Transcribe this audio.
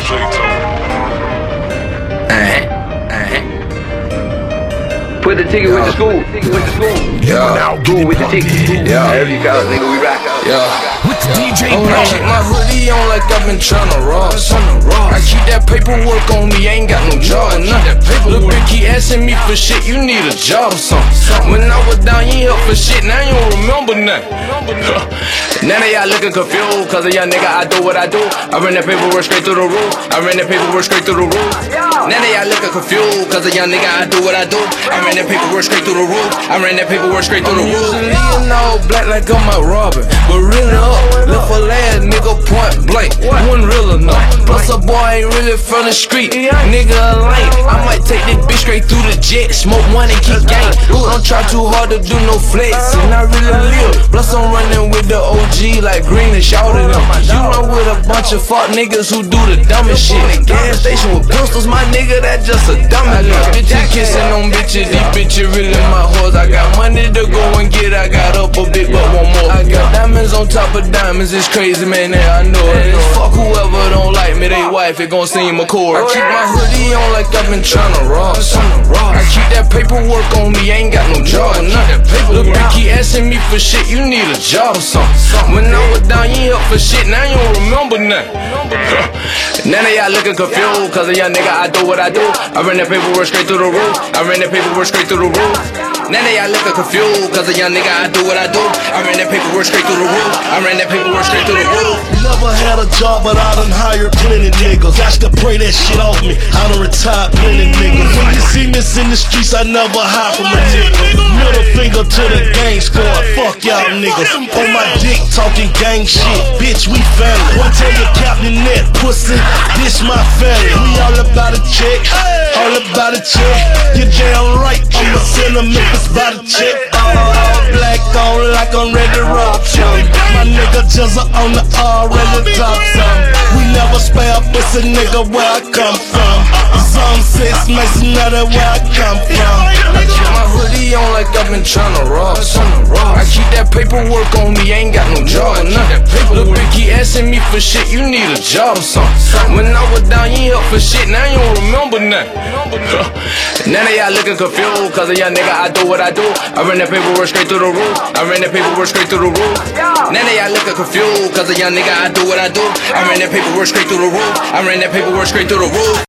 Put the ticket with the school. Yeah. School with the ticket. Yeah. Whatever you call it, nigga, we rock out. Yeah. With DJ I keep my hoodie on like I've been tryna rob. I keep that paperwork on me, ain't got no job or nothing. Lil' bitch keep asking me for shit, you need a job or something. When I was down, you ain't up for shit, now you don't remember nothing. Now they all looking confused, cause a young nigga, I do what I do. I ran that paperwork straight through the roof. Now they all looking confused, cause a young nigga, I do what I do. I ran that paperwork straight through the roof. Usually in all black like I'm out robbing, but really up, left a last nigga point blank. Wasn't real enough. Plus a boy ain't really from the street, nigga a lame. I might take this bitch straight through the jet, smoke one and keep gang. Don't try too hard to do no flex, and I really live. Plus I'm running with the OG like Green and shouted them. You run with a bunch of fuck niggas who do the dumbest shit. In the gas station with pistols, my nigga, that just a dummy. Bitches kissing on bitches, these bitches really my hoes. I got money to go and get, I got up a bit but one more. I got diamonds on top of diamonds, it's crazy man, yeah, I know it. Fuck whoever don't like me, they wife, it gon' seem a core. I keep my hoodie on like I've been tryna rob. I keep that paperwork on me, ain't got no job or nothing. Lil' bitch keep asking me for shit, you need a job or something. When I was down, you ain't up for shit, now you don't remember nothing. Now they all looking confused, cause a young nigga, I do what I do. I ran that paperwork straight through the roof. Now they all looking confused, cause a young nigga, I do what I do. I ran that paperwork straight through the roof. Never had a job, but I done hired plenty niggas. Got to pray that shit off me, I done retired plenty niggas. When you see me in the streets, I never hide from a nigga. Middle finger to the gang squad, fuck y'all niggas. On my dick talking gang shit, bitch we family. One tell you Captain Net, pussy, this my family. We all about a check, all about a check. You're damn right, I'ma send them if it's about a check. All black on like I'm ready to rock some. My nigga just on the already top some. We never spare puss a nigga where I come from. Some 6 Mason, now that where I come from. I keep my hoodie on like I've been tryna rob. I keep that paperwork on me, ain't got no job or nothing. Lil' bitch keep asking me for shit, you need a job or something. When I was down, you ain't up for shit, now you don't remember nothing. Now they all looking confused, cause a young nigga, I do what I do. I ran that paperwork straight through the roof. Now they all looking confused, cause a young nigga, I do what I do. I ran that paperwork straight through the roof.